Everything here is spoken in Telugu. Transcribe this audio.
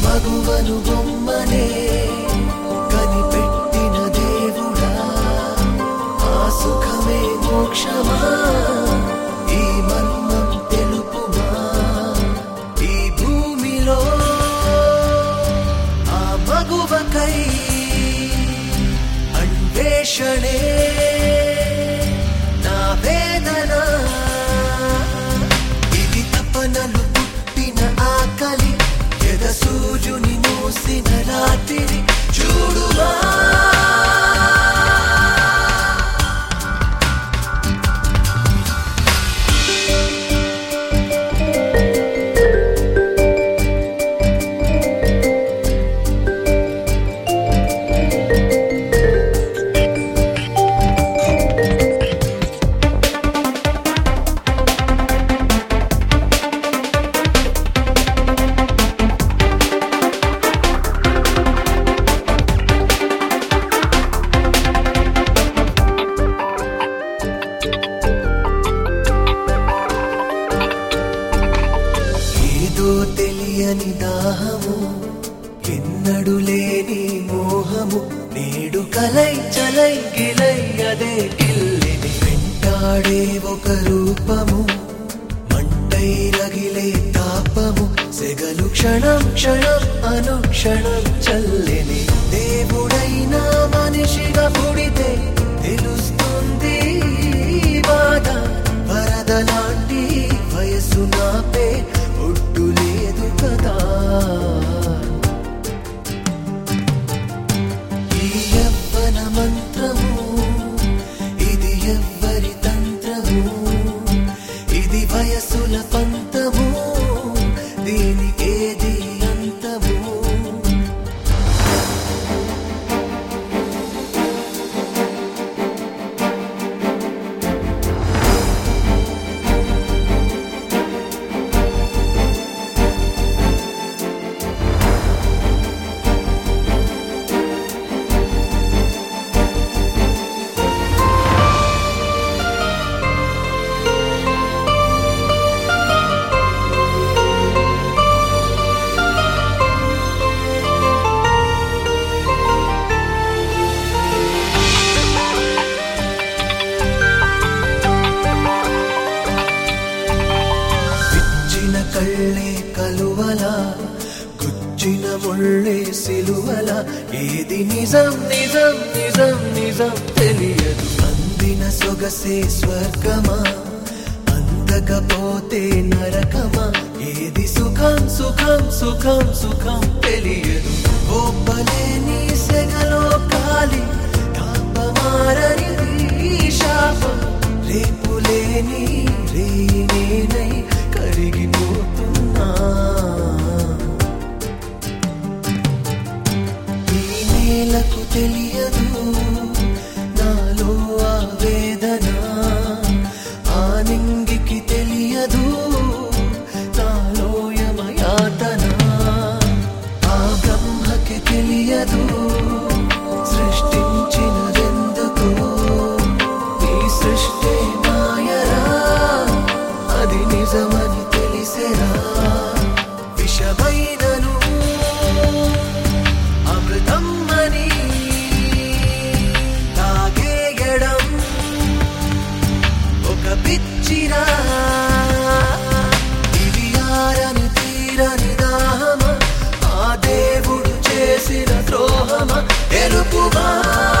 మగువను బొమ్మనే కనిపెట్టిన దేవుడా, ఆ సుఖమే మోక్షమా, ఈ మర్మం తెలుపుమా. ఈ భూమిలో ఆ మగువకై అన్వేషణే నా వేదన. ఇది తపనలు పుట్టిన ఆకలి, ఎద సూర్యుని మూసిన రాత్రి చూడుమా. తెలియని దాహము, ఎన్నడు లేని మోహము, నేడు కలై చలై గిలై అదే గిల్లిని వెంటాడే ఒక రూపము, మంటై రగిలే తాపము, సెగలు క్షణం క్షణం అనుక్షణం చల్లిని. దేవుడైనా మనిషిగా పుడితే తెలుస్తుంది బాధ, వరదలాంటి వయసు నాపే ఒడ్డు లేదు కదా. ఈ యవ్వన మంత్రము, ఇది ఎవ్వరి తంత్రము, ఇది వయసుల పంతము, దీనికేది అంతము. కళ్ళే కలువల, గుచ్చిన ముళ్ళే సిలువల, ఏది నిజం నిజం నిజం నిజం తెలియదు. అందిన సొగసే స్వర్గమా, అందకపోతే నరకమా, ఏది సుఖం సుఖం సుఖం సుఖం తెలియదు. గోపలేని సెగలో కాలి కాపమారని శాపం, రేపులేని రేనేనై కరిగిపోతున్నా. ఈ నేలకు తెలియదు నాలో ఆ వేదన, ఆ నింగికి తెలియదు నాలో యమయాతన, ఆ బ్రహ్మకి తెలియదు సృష్టించినదెందుకో. ఈ సృష్టి మాయరా, అది నిజమని తెలిసేరా. విషమైనను అమృతం అని తాగేయడం ఒక పిచ్చిరా. ఇది ఆరని తీరని దాహమా, ఆ దేవుడు చేసిన ద్రోహమా, ఎరుపుమా.